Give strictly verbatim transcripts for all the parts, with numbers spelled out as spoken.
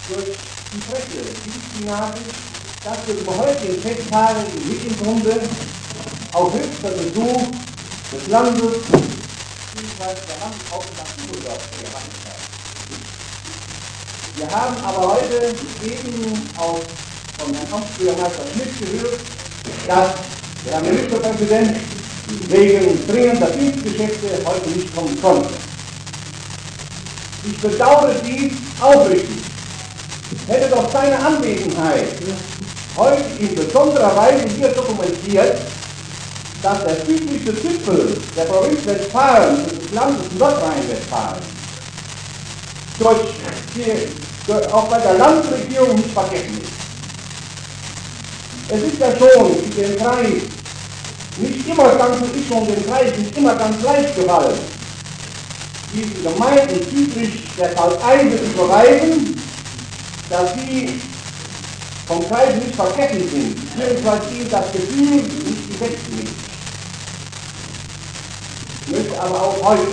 durch die Presse, die Nachricht, dass wir zum heutigen Festtage im Grunde auf höchster Besuch des Landes bzw. der Landeshauptstadt gehabt haben. Wir haben aber heute eben auch von Herrn Amtsbürgermeister Schmidt gehört, dass der Herr Ministerpräsident wegen dringender Dienstgeschäfte heute nicht kommen konnte. Ich bedauere dies aufrichtig. Hätte doch seine Anwesenheit heute in besonderer Weise hier dokumentiert, dass der südlichste Zipfel der Provinz Westfalen und des Landes Nordrhein-Westfalen durch die, auch bei der Landesregierung nicht vergessen ist. Es ist ja schon in dem Kreis nicht immer ganz, es ist schon dem Kreis nicht immer ganz leicht gefallen, diesen Gemeinden südlich der Salzeibe zu beweisen, dass sie vom Kreis nicht vergessen sind, beziehungsweise ihnen das Gefühl nicht gesetzt ist. Ich möchte aber auch heute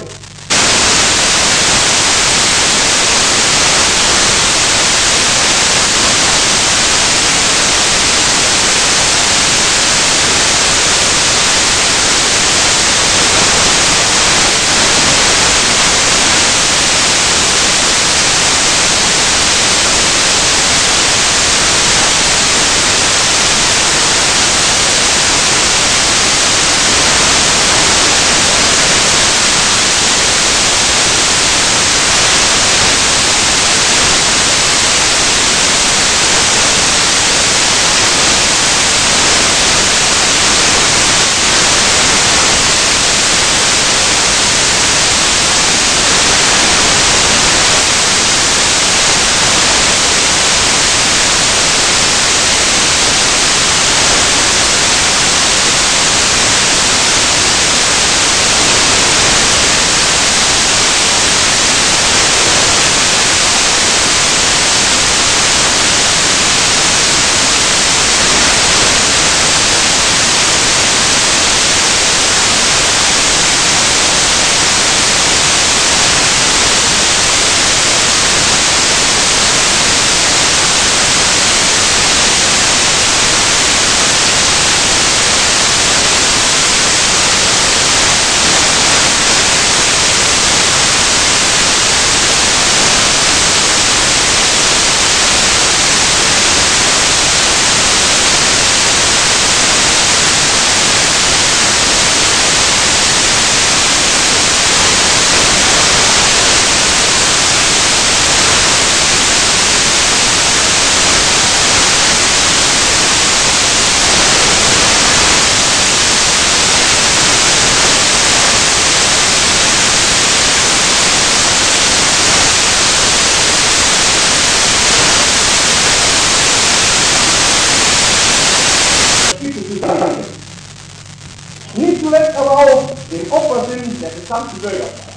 nicht zuletzt aber auch den Opfersinn der gesamten Bürgerschaft.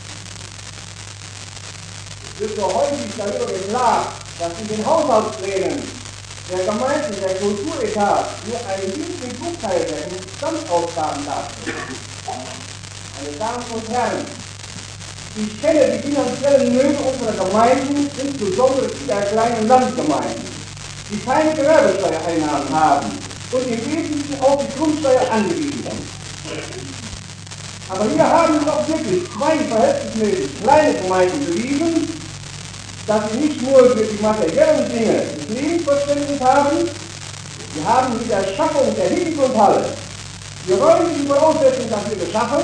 Es wird so häufig darüber geklagt, dass in den Haushaltsplänen der Gemeinden der Kulturetat nur einen winzigen Bruchteil der Gesamtausgaben darstellt. Meine Damen und Herren, ich kenne die finanziellen Nöte unserer Gemeinden, insbesondere die der kleinen Landgemeinden, die keine Gewerbesteuereinnahmen haben und im Wesentlichen auf die Grundsteuer angewiesen sind. Aber hier haben doch wirklich zwei verhältnismäßig kleine Gemeinden bewiesen, dass sie nicht nur für die materiellen Dinge des Lebens Verständnis haben, sie haben mit der Schaffung der Hintergrundhalle die räumlichen Voraussetzungen dafür geschaffen,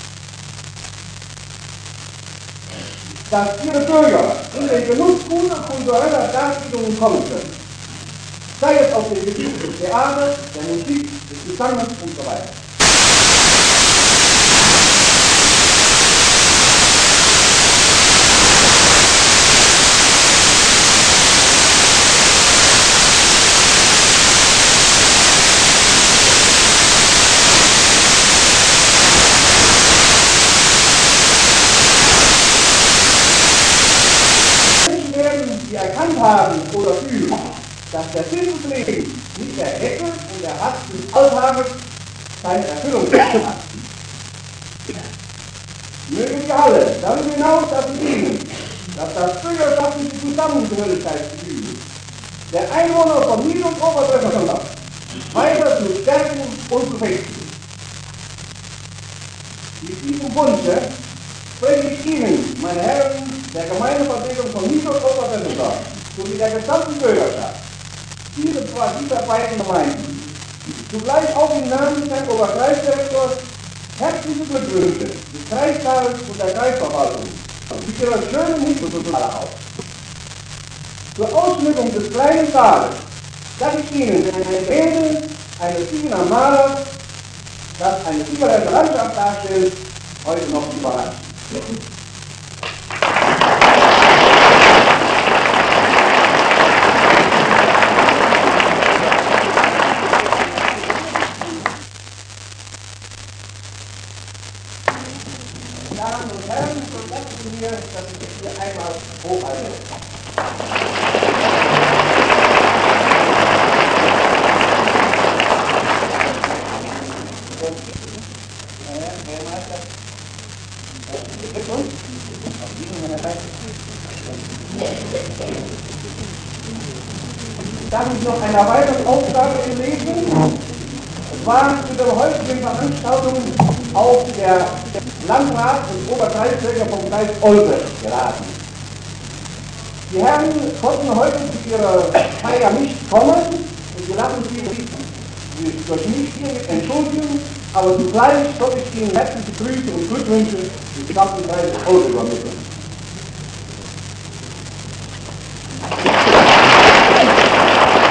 dass ihre Bürger in den Genuss guter kultureller Darbietungen kommen können. Sei es auf dem Gebiet des Theaters, der Musik, des Gesanges und so weiter. Die erkannt haben oder fühlen, dass der Sinn des Lebens nicht der Hecke und der Hass des Alltages seine Erfüllung hat. Mögen wir alle darüber hinaus dazu dienen, dass das bürgerschaftliche Zusammengehörigkeitsgefühl der Einwohner von Nied- und Oberdeutschland weiter zu stärken und zu festigen. Mit diesem Wunsche spreche ich Ihnen, meine Herren der Gemeindevertretung von Nied- und Oberdeutschland sowie der gesamten Bürgerschaft, diese zwar dieser beiden Gemeinden, zugleich auch im Namen des Herrn Oberkreisdirektors, herzliche Glückwünsche des Kreistages und der Kreisverwaltung zu ihrer schönen Hilfesoziale auf. Zur Ausschmückung des kleinen Tages sage ich Ihnen eine Rede eines Wiener Malers, das eine überall Landschaft darstellt, heute noch überrascht. Damen und Herren, so lassen Sie mir, dass ich es hier einmal hochhalte. Darf ich noch eine weitere Aufgabe entlegen? Es war zu der heutigen Veranstaltung auch der Landrat und Oberkreisträger vom Kreis Olpe geraten. Die Herren konnten heute zu ihrer Feier nicht kommen und sie lassen sich durch mich hier entschuldigen, aber zugleich soll ich Ihnen herzliche Grüße und Glückwünsche des gesamten Kreises Olpe übermitteln.